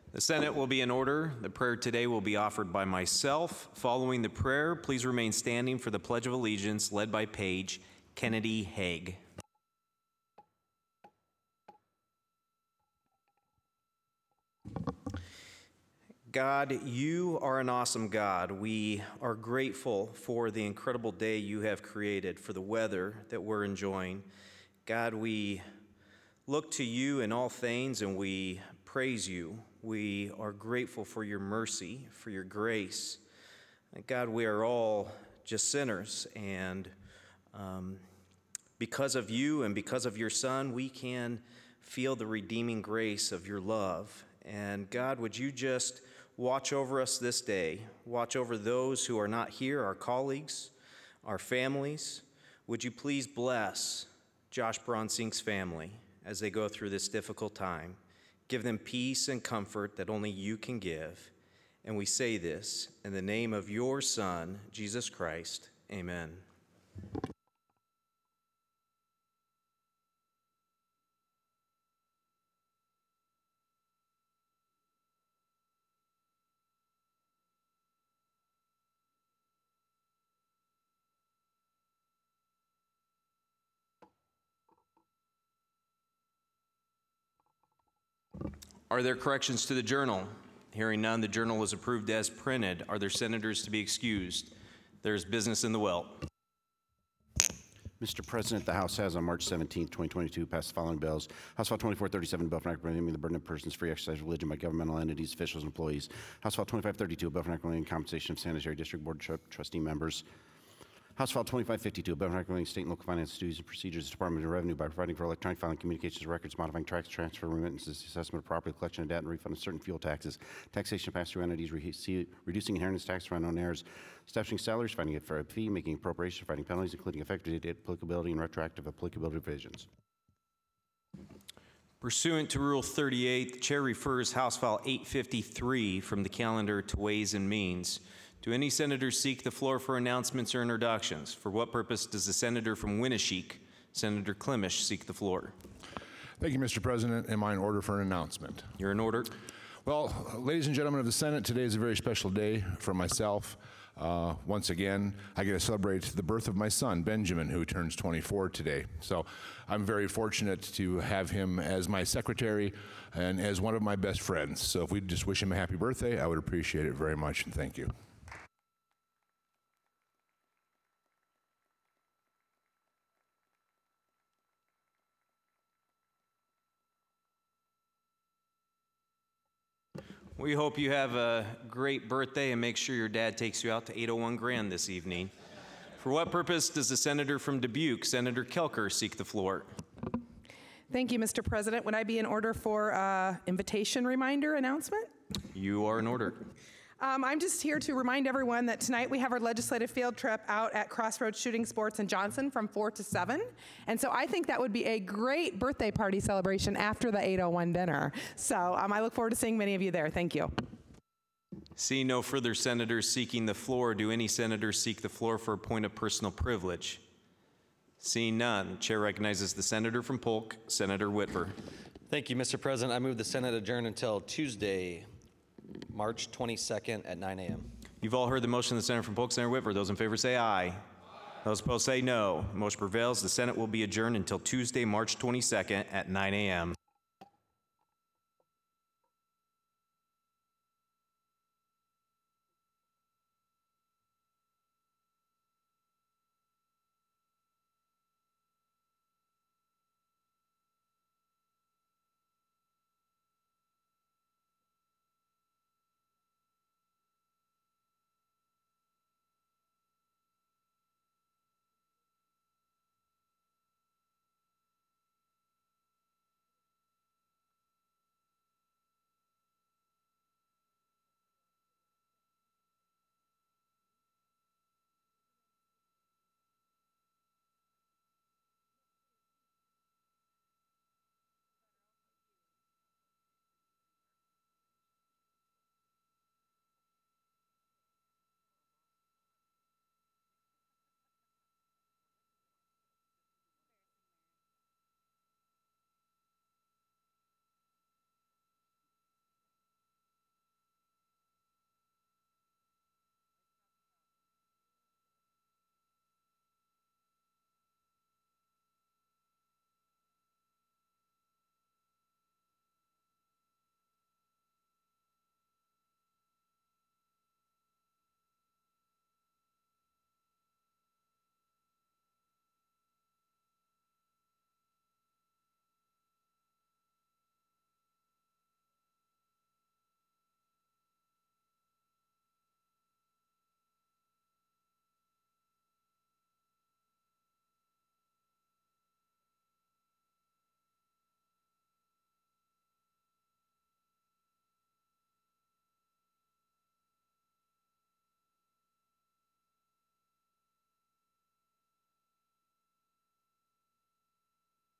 The Senate will be in order. The prayer today will be offered by myself. Following the prayer, please remain standing for the Pledge of Allegiance led by Paige Kennedy Haig. God, you are an awesome God. We are grateful for the incredible day you have created, for the weather that we're enjoying. God, we look to you in all things and we praise you. We are grateful for your mercy, for your grace. And God, we are all just sinners, and because of you and because of your Son, we can feel the redeeming grace of your love. And God, would you just watch over us this day? Watch over those who are not here, our colleagues, our families. Would you please bless Josh Bronsink's family as they go through this difficult time? Give them peace and comfort that only you can give. And we say this in the name of your Son, Jesus Christ. Amen. Are there corrections to the journal? Hearing none, the journal is approved as printed. Are there senators to be excused? There's business in the well. Mr. President, the House has on March 17, 2022 passed the following bills. House File 2437, a bill for an act relieving the burden of persons free exercise of religion by governmental entities, officials, and employees. House File 2532, a bill for an act relieving compensation of sanitary district board trustee members. House File 2552, a bill for an act relating state and local finance duties and procedures of the Department of Revenue by providing for electronic filing communications records, modifying tax transfer remittances, assessment of property, collection of debt, and refund of certain fuel taxes, taxation of pass-through entities, reducing inheritance tax for unknown heirs, establishing salaries, finding a fair fee, making appropriations, finding penalties, including effective date applicability and retroactive applicability provisions. Pursuant to Rule 38, the chair refers House File 853 from the calendar to Ways and Means. Do any senators seek the floor for announcements or introductions? For what purpose does the senator from Winneshiek, Senator Klimisch, seek the floor? Thank you, Mr. President. Am I in order for an announcement? You're in order. Well, ladies and gentlemen of the Senate, today is a very special day for myself. Once again, I get to celebrate the birth of my son, Benjamin, who turns 24 today. So I'm very fortunate to have him as my secretary and as one of my best friends. So if we'd just wish him a happy birthday, I would appreciate it very much, and thank you. We hope you have a great birthday, and make sure your dad takes you out to 801 Grand this evening. For what purpose does the senator from Dubuque, Senator Kelker, seek the floor? Thank you, Mr. President. Would I be in order for invitation reminder announcement? You are in order. I'm just here to remind everyone that tonight we have our legislative field trip out at Crossroads Shooting Sports in Johnson from 4 to 7. And so I think that would be a great birthday party celebration after the 801 dinner. So I look forward to seeing many of you there. Thank you. Seeing no further senators seeking the floor, do any senators seek the floor for a point of personal privilege? Seeing none, Chair recognizes the senator from Polk, Senator Whitver. Thank you, Mr. President. I move the Senate adjourn until Tuesday, March 22nd at 9 a.m. You've all heard the motion of the senator from Polk, Senator Whitver. Those in favor say aye. Aye. Those opposed say no. Motion prevails. The Senate will be adjourned until Tuesday, March 22nd at 9 a.m.